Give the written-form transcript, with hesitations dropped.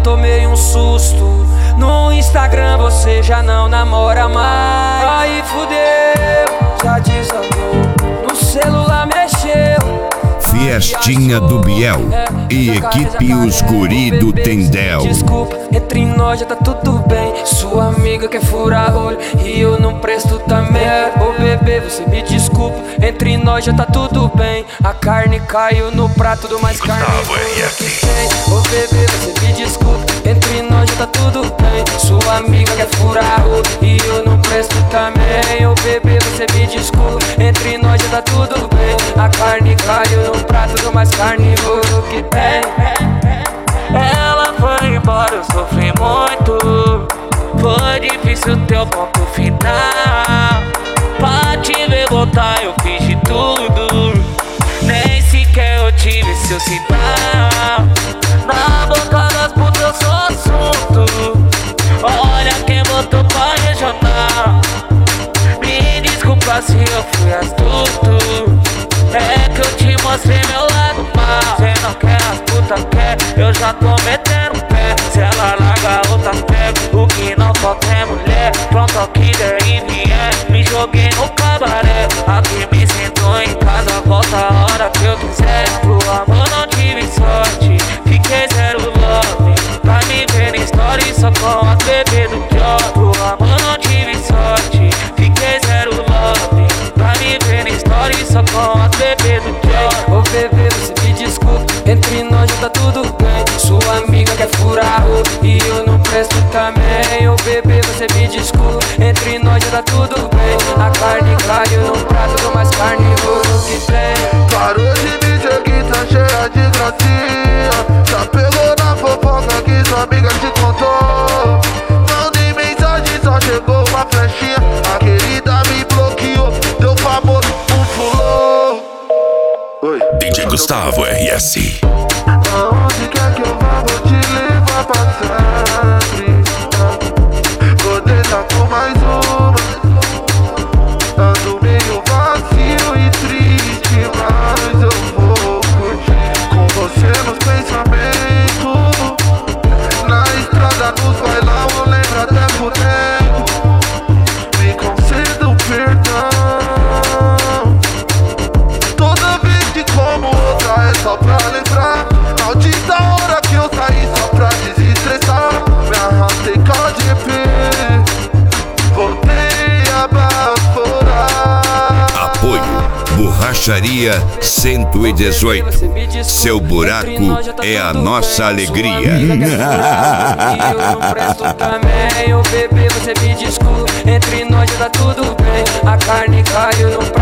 tomei um susto. No Instagram você já não namora mais. Aí fudeu, já desandou. No celular mexeu. Fiestinha do Biel e equipe Os Guri do Tendel. Desculpa, entre nós já tá tudo bem. Sua amiga quer furar olho e eu não presto também. Ô bebê, você me desculpa, entre nós já tá tudo bem. A carne caiu no prato do mais carnívoro que tem. Ô bebê, você me desculpa, entre nós já tá tudo bem. Sua amiga quer furar olho e eu não presto também. Ô bebê, você me desculpa, entre nós já tá tudo bem. A carne caiu no prato do mais carnívoro que tem. Ela foi embora, eu sofri muito. Foi difícil teu ponto final. Pra te ver voltar eu fiz de tudo. Nem sequer eu tive seu sinal. Na boca das putas eu sou assunto. Olha quem botou pra regional. Me desculpa se eu fui astuto. É que eu te mostrei meu lado mal. Cê não quer, as putas quer, eu já tô metendo pé. Se ela larga outra pega, o que não falta é mulher. Pronto ao que der e vier, me joguei no cabaré. Aqui me sinto em casa, volta a hora que eu quiser. Pro amor não tive sorte, fiquei zero love. Pra me ver em story só com as bebê do pior. Pro amor não tive sorte, fiquei zero love. Pra me ver em story só com as bebê do pior. Ô bebê, você me desculpa, entre nós já tá tudo bem. Sua amiga quer furar o e eu não presto também. Ô bebê, você me desculpa, entre nós já tá tudo bem. A carne caiu no prato do mais carnívoro que tem. Parou de me dizer que tá cheia de gracinha. Já pegou na fofoca que sua amiga te contou. Mandei mensagem, só chegou uma flechinha. A querida me bloqueou, deu famoso, pulou. Oi. DJ Gustavo RS. Aonde quer que eu vá, vou te levar pra sempre. Vou deixar por mais uma. Ando meio vazio e triste, mas eu vou curtir com você nos pensamentos. Na estrada, nos bailão, eu lembro até por dentro. Me conceda o perdão. Toda vez que como outra é só pra lembrar. Maldita hora que eu saí só pra desestressar. Me arrastei com a GP, voltei a baforar. Apoio Borracharia 118. Seu buraco é a nossa alegria. E eu não presto também. Ô bebê, você me desculpa, entre nós já tá tudo bem. A carne caiu no